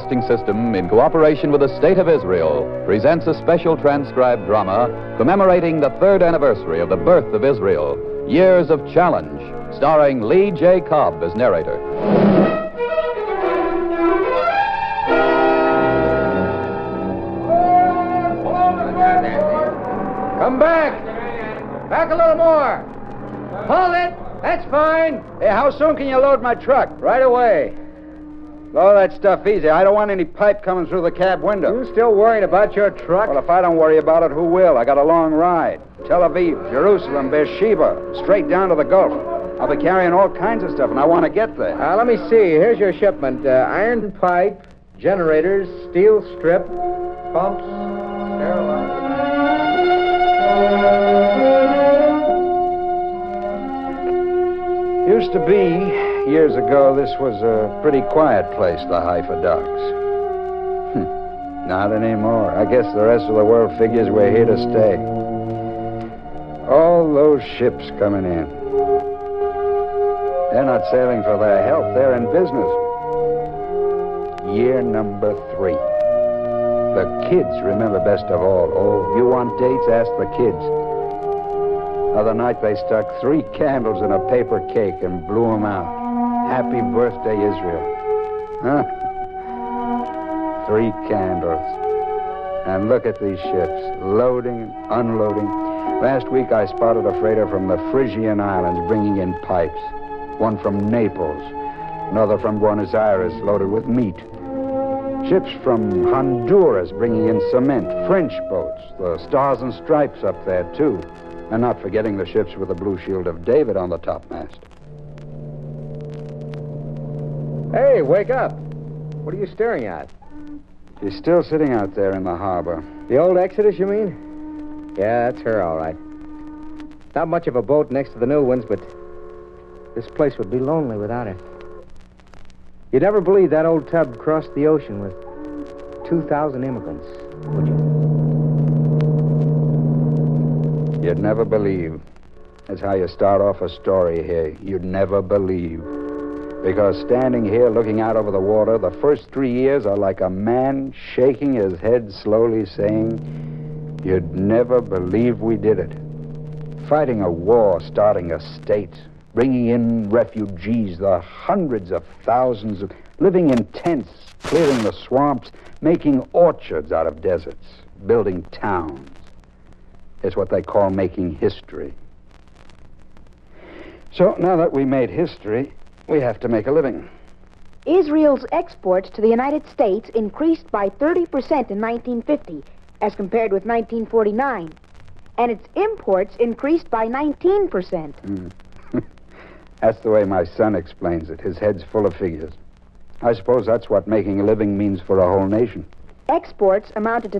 Broadcasting System, in cooperation with the State of Israel, presents a special transcribed drama commemorating the 3rd anniversary of the birth of Israel, Years of Challenge, starring Lee J. Cobb as narrator. Come back! Back a little more! Hold it! That's fine! Hey, how soon can you load my truck? Right away. Load that stuff easy. I don't want any pipe coming through the cab window. You still worried about your truck? Well, if I don't worry about it, who will? I got a long ride. Tel Aviv, Jerusalem, Beersheba, straight down to the Gulf. I'll be carrying all kinds of stuff, and I want to get there. Let me see. Here's your shipment. Iron pipe, generators, steel strip, pumps, sterilizer. Used to be, years ago, this was a pretty quiet place, the Haifa Docks. Not anymore. I guess the rest of the world figures we're here to stay. All those ships coming in. They're not sailing for their health. They're in business. Year number 3. The kids remember best of all. Oh, you want dates? Ask the kids. Other night they stuck 3 candles in a paper cake and blew them out. Happy birthday, Israel. Huh? 3 candles. And look at these ships, loading, unloading. Last week I spotted a freighter from the Frisian Islands bringing in pipes. One from Naples, another from Buenos Aires loaded with meat. Ships from Honduras bringing in cement, French boats, the Stars and Stripes up there, too. And not forgetting the ships with the Blue Shield of David on the topmast. Hey, wake up. What are you staring at? She's still sitting out there in the harbor. The old Exodus, you mean? Yeah, that's her, all right. Not much of a boat next to the new ones, but this place would be lonely without her. You'd never believe that old tub crossed the ocean with 2,000 immigrants, would you? You'd never believe. That's how you start off a story here. You'd never believe. Because standing here looking out over the water, the first 3 years are like a man shaking his head slowly saying, "You'd never believe we did it." Fighting a war, starting a state, bringing in refugees, the hundreds of thousands, living in tents, clearing the swamps, making orchards out of deserts, building towns. It's what they call making history. So now that we made history, we have to make a living. Israel's exports to the United States increased by 30% in 1950 as compared with 1949. And its imports increased by 19%. That's the way my son explains it. His head's full of figures. I suppose that's what making a living means for a whole nation. Exports amounted to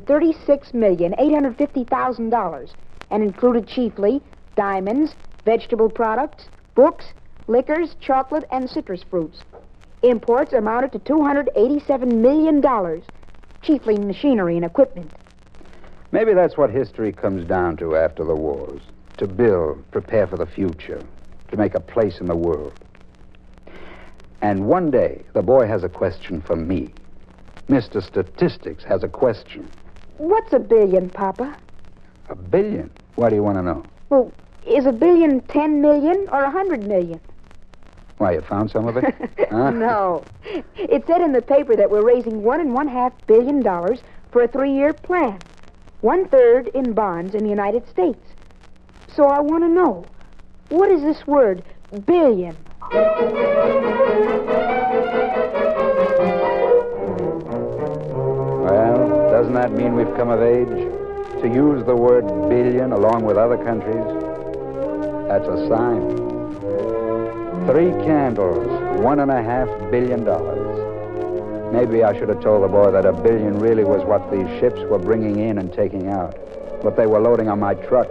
$36,850,000 and included chiefly diamonds, vegetable products, books, liquors, chocolate, and citrus fruits. Imports amounted to $287 million, chiefly machinery and equipment. Maybe that's what history comes down to after the wars. To build, prepare for the future, to make a place in the world. And one day, the boy has a question for me. Mr. Statistics has a question. What's a billion, Papa? A billion? Why do you want to know? Well, is a billion 10 million or 100 million? Why, you found some of it? Huh? No. It said in the paper that we're raising $1.5 billion for a 3-year plan. 1/3 in bonds in the United States. So I want to know, what is this word, billion? Well, doesn't that mean we've come of age? To use the word billion along with other countries? That's a sign. 3 candles, $1.5 billion. Maybe I should have told the boy that a billion really was what these ships were bringing in and taking out. What they were loading on my truck.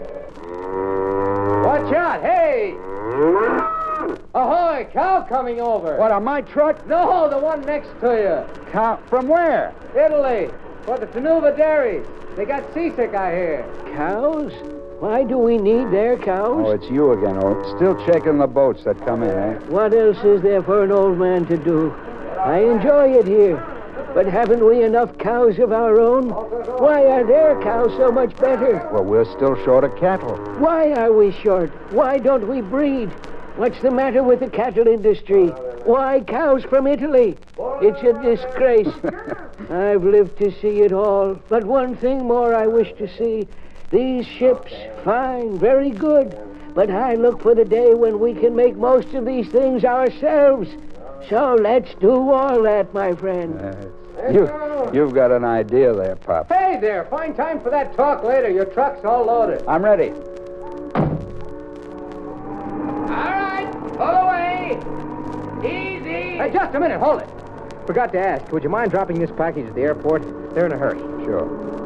Watch out! Hey! Ahoy! Cow coming over. What, on my truck? No, the one next to you. Cow? From where? Italy. For the Tanuva dairies. They got seasick, I hear. Cows? Why do we need their cows? Oh, it's you again, Still checking the boats that come in, eh? What else is there for an old man to do? I enjoy it here. But haven't we enough cows of our own? Why are their cows so much better? Well, we're still short of cattle. Why are we short? Why don't we breed? What's the matter with the cattle industry? Why cows from Italy? It's a disgrace. I've lived to see it all. But one thing more I wish to see. These ships, fine, very good. But I look for the day when we can make most of these things ourselves. So let's do all that, my friend. You've got an idea there, Pop. Hey there, find time for that talk later. Your truck's all loaded. I'm ready. All right, pull away. Easy. Hey, just a minute, hold it. Forgot to ask, would you mind dropping this package at the airport? They're in a hurry. Sure.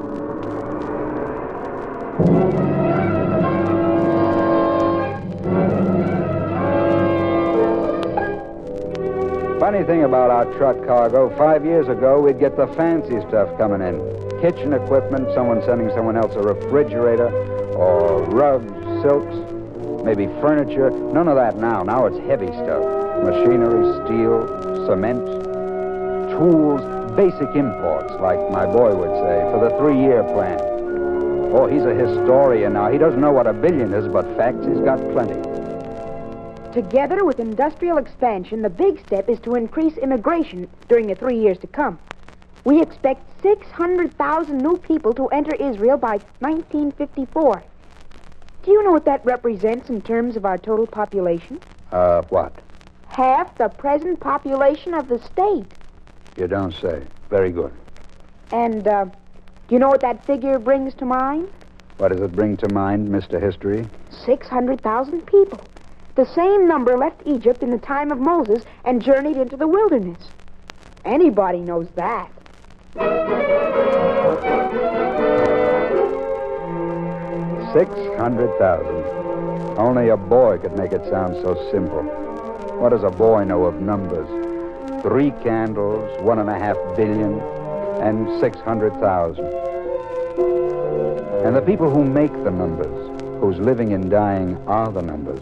Funny thing about our truck cargo, 5 years ago, we'd get the fancy stuff coming in. Kitchen equipment, someone sending someone else a refrigerator, or rugs, silks, maybe furniture. None of that now. Now it's heavy stuff. Machinery, steel, cement, tools, basic imports, like my boy would say, for the 3-year plan. Oh, he's a historian now. He doesn't know what a billion is, but facts he's got plenty. Together with industrial expansion, the big step is to increase immigration during the 3 years to come. We expect 600,000 new people to enter Israel by 1954. Do you know what that represents in terms of our total population? What? Half the present population of the state. You don't say. Very good. And, do you know what that figure brings to mind? What does it bring to mind, Mr. History? 600,000 people. The same number left Egypt in the time of Moses and journeyed into the wilderness. Anybody knows that. 600,000. Only a boy could make it sound so simple. What does a boy know of numbers? 3 candles, 1.5 billion, and 600,000. And the people who make the numbers, whose living and dying are the numbers.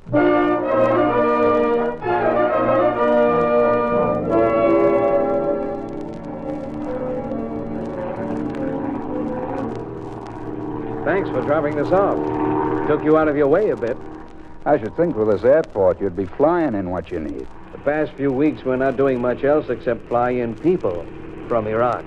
Thanks for dropping this off. Took you out of your way a bit. I should think with this airport you'd be flying in what you need. The past few weeks, we're not doing much else except fly in people from Iraq.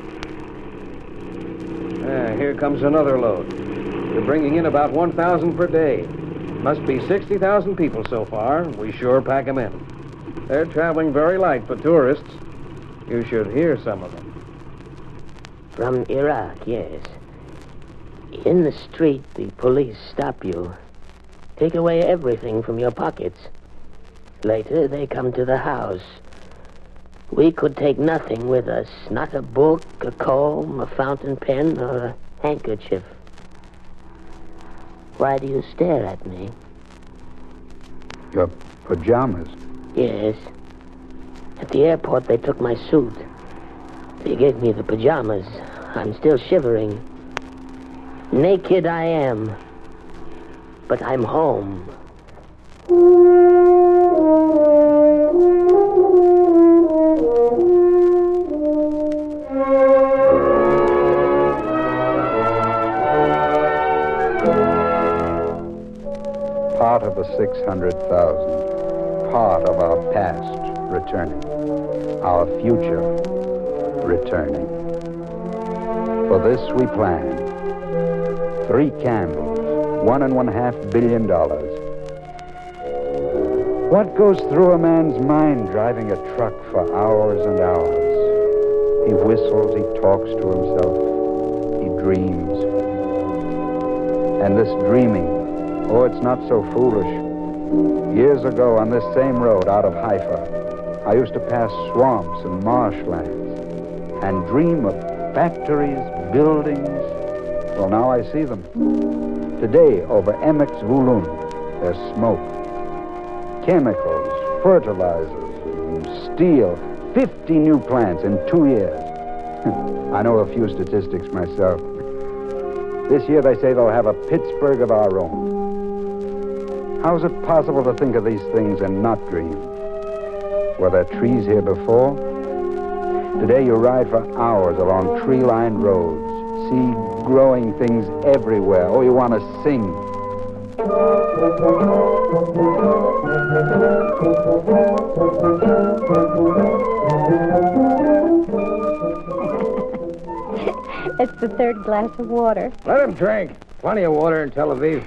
Here comes another load. We're bringing in about 1,000 per day. Must be 60,000 people so far. We sure pack them in. They're traveling very light for tourists. You should hear some of them. From Iraq, yes. In the street, the police stop you. Take away everything from your pockets. Later, they come to the house. We could take nothing with us. Not a book, a comb, a fountain pen, or a handkerchief. Why do you stare at me? Your pajamas. Yes. At the airport, they took my suit. They gave me the pajamas. I'm still shivering. Naked I am. But I'm home. Part of the 600,000. Part of our past returning. Our future returning. For this we planned. 3 candles, $1.5 billion. What goes through a man's mind driving a truck for hours and hours? He whistles, he talks to himself, he dreams. And this dreaming, oh, it's not so foolish. Years ago on this same road out of Haifa, I used to pass swamps and marshlands and dream of factories, buildings. Well, now I see them. Today, over Emek Zvulun, there's smoke. Chemicals, fertilizers, and steel. 50 new plants in 2 years. I know a few statistics myself. This year they say they'll have a Pittsburgh of our own. How is it possible to think of these things and not dream? Were there trees here before? Today you ride for hours along tree-lined roads, see growing things everywhere. Oh, you want to sing. It's the third glass of water. Let him drink. Plenty of water in Tel Aviv.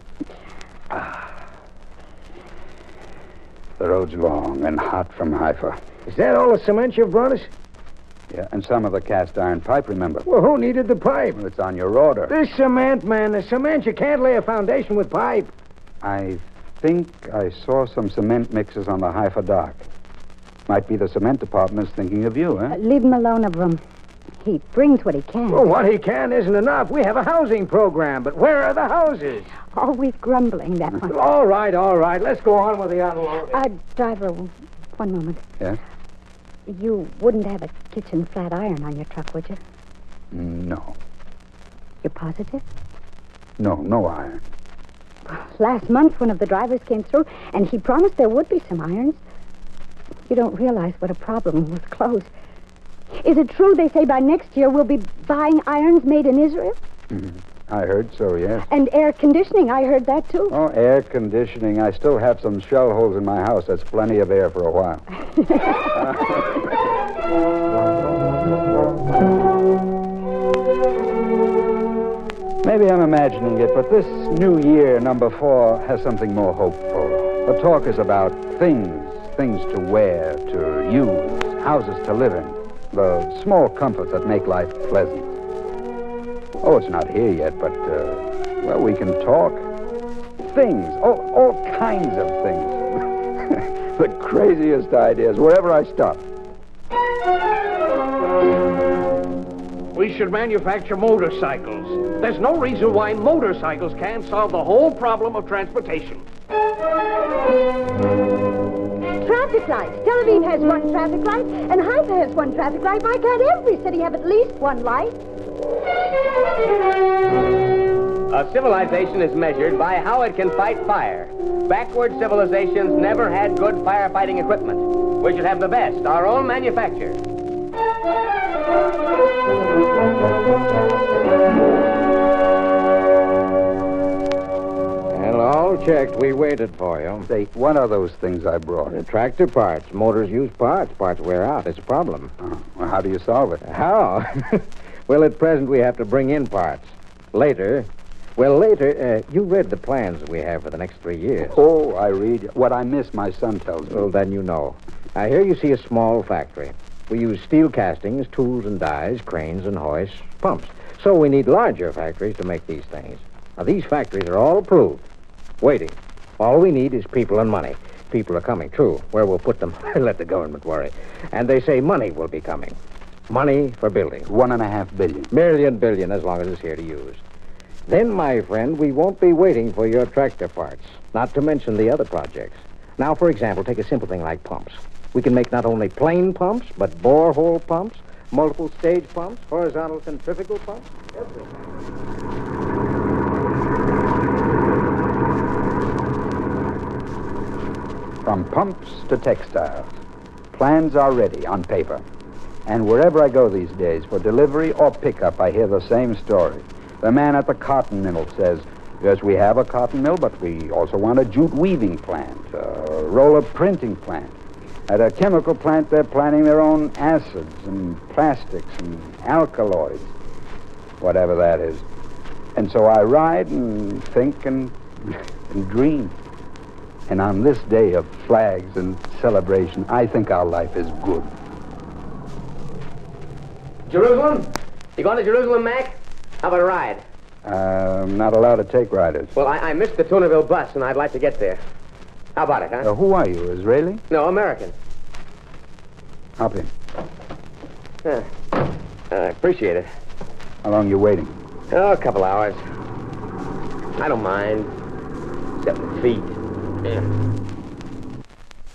The road's long and hot from Haifa. Is that all the cement you've brought us? Yeah, and some of the cast iron pipe, remember? Well, who needed the pipe? Well, it's on your order. The cement, man. The cement. You can't lay a foundation with pipe. I think I saw some cement mixes on the Haifa dock. Might be the cement department is thinking of you, huh? Leave him alone, Avram. He brings what he can. Well, what he can isn't enough. We have a housing program, but where are the houses? Always grumbling, that one. All right. Let's go on with the unloading. Driver, one moment. Yes? You wouldn't have a kitchen flat iron on your truck, would you? No. You're positive? No iron. Last month, one of the drivers came through, and he promised there would be some irons. You don't realize what a problem with clothes. Is it true they say by next year we'll be buying irons made in Israel? I heard so, yes. And air conditioning, I heard that too. Oh, air conditioning. I still have some shell holes in my house. That's plenty of air for a while. Maybe I'm imagining it, but this new year, number 4, has something more hopeful. The talk is about things to wear, to use, houses to live in, the small comforts that make life pleasant. Oh, it's not here yet, but, well, we can talk. Things, all kinds of things. The craziest ideas, wherever I stop. We should manufacture motorcycles. There's no reason why motorcycles can't solve the whole problem of transportation. Traffic lights. Tel Aviv has one traffic light, and Haifa has one traffic light. Why can't every city have at least one light? A civilization is measured by how it can fight fire. Backward civilizations never had good firefighting equipment. We should have the best, our own manufacture. Well, all checked. We waited for you. Say, what are those things I brought? Tractor parts. Motors use parts. Parts wear out. It's a problem. Well, how do you solve it? How? Well, at present, we have to bring in parts. Later, you read the plans we have for the next 3 years. Oh, I read. What I miss, my son tells me. Well, then you know. Now, here you see a small factory. We use steel castings, tools and dies, cranes and hoists, pumps. So we need larger factories to make these things. Now, these factories are all approved. Waiting. All we need is people and money. People are coming, true. Where we'll put them, let the government worry. And they say money will be coming. Money for building. $1.5 billion. Billion, as long as it's here to use. Then, my friend, we won't be waiting for your tractor parts. Not to mention the other projects. Now, for example, take a simple thing like pumps. We can make not only plain pumps, but borehole pumps, multiple stage pumps, horizontal centrifugal pumps, everything. From pumps to textiles, plans are ready on paper. And wherever I go these days, for delivery or pickup, I hear the same story. The man at the cotton mill says, yes, we have a cotton mill, but we also want a jute weaving plant, a roller printing plant. At a chemical plant, they're planning their own acids and plastics and alkaloids, whatever that is. And so I ride and think and dream. And on this day of flags and celebration, I think our life is good. Jerusalem? You going to Jerusalem, Mac? How about a ride? I'm not allowed to take riders. Well, I missed the Tunaville bus, and I'd like to get there. How about it, huh? Who are you, Israeli? No, American. Hop in. I appreciate it. How long you waiting? Oh, a couple hours. I don't mind. 7 feet. Yeah.